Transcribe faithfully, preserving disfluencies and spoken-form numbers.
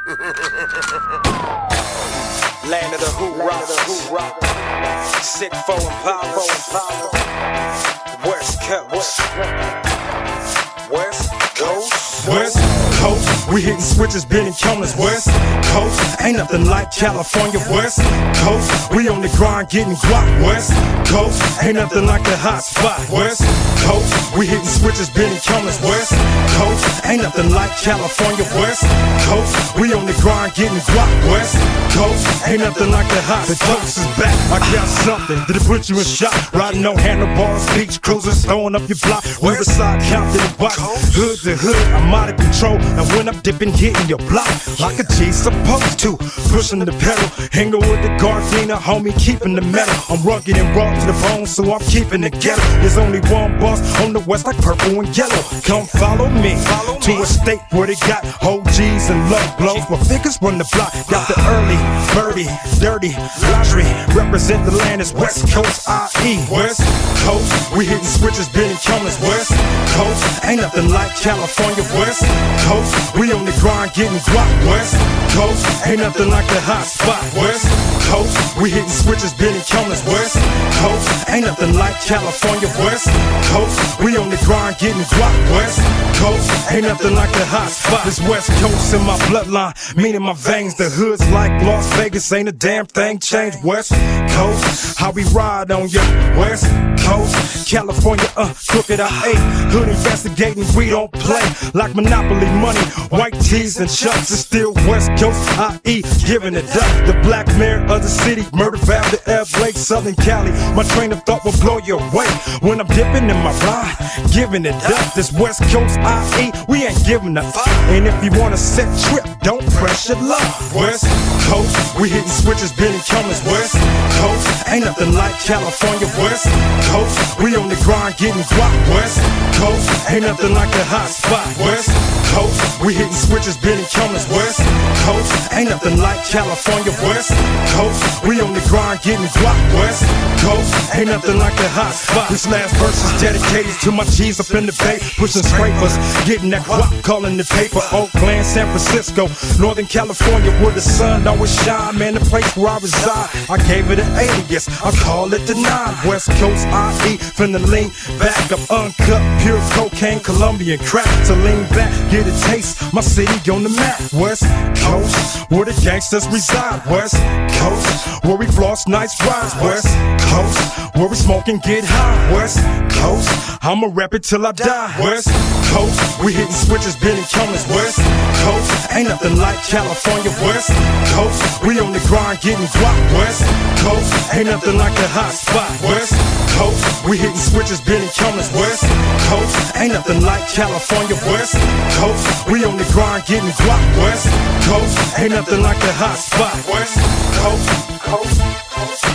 Land of the Who Rock, Sick Foe and Power, West Coast, West Coast, West Coast, we hitting switches, bending corners. West Coast, ain't nothing like California. West Coast, we on the grind, getting guap. West Coast, ain't nothing like the hot spot. West Coast, we hitting switches, bending corners. West Coast, ain't nothing like California. West Coast, we on the grind, getting guap. West Coast, ain't nothing like the hot. The coast is back. I got something that'll put you in shock. Riding on handlebars, beach cruisers, throwing up your block. Riverside, Compton, and Watts, hood to hood, I'm out of control. And when I'm dipping, hitting your block like a G supposed to. Pushing the pedal, hanging with the Gardena, homie, keeping the metal. I'm rugged and raw to the bone, so I'm keeping it ghetto. There's only one boss on the west, like purple and yellow. Come follow me to a state where they got O Gs and low blows. My figures run the block, got the early, birdie, dirty, laundry. Represent the land as West Coast, I E West Coast, we hitting switches, bending corners. West Coast, ain't nothing like California. West Coast, we on the grind, getting guap. West Coast, ain't nothing like the hot spot. West Coast, we hitting switches, bending corners. West Coast, ain't nothing like California. West Coast, we on the grind, getting guap. West Coast, ain't nothing like the hot spot. This West Coast in my bloodline, meaning my veins. The hood's like Las Vegas, ain't a damn thing changed. West Coast, how we ride on ya. West Coast, California, uh, crooked I eight. Hood investigating, we don't play like Monopoly money. White tees and chucks is still West Coast, I E giving it up. The black mayor of the city, Murder Valley, the L Lake, Southern Cali. My train of thought will blow you away when I'm dipping in my ride, giving it up. This West Coast, I E, we ain't giving up. And if you want a set trip, don't pressure love. West Coast, we hitting switches, bending corners. West Coast, ain't nothing like California. West Coast, we on the grind, getting guap. West Coast, ain't nothing like the hot spot. West Coast, we hitting switches, bending corners. West Coast, ain't nothing like California. West Coast, we on the grind, getting guap. West Coast, ain't nothing like the hot spot. This last verse is dedicated to my G's up in the bay, pushing scrapers, getting that guap, calling the paper. Oakland, San Francisco, Northern California, where the sun always shine. Man, the place where I reside, I gave it an alias, I call it the nine. West Coast, I E, finna lean back up, uncut, pure cocaine, Colombian crack. To lean back, get a taste, my city on the map. West Coast, where the gangsters reside. West Coast, where we floss nice rides. West Coast, where we smoke and get high. West Coast, I'ma rap it till I die. West Coast, we hitting switches, bending corners. West Coast, ain't nothing like California. West Coast, we on the grind, getting guap. West Coast, ain't nothing like the hot spot. West Coast, we hitting switches, bending corners. West Coast, ain't nothing like California. West Coast, we on the grind, getting guap. West Coast, ain't nothing like the hot spot. West Coast, Coast, Coast.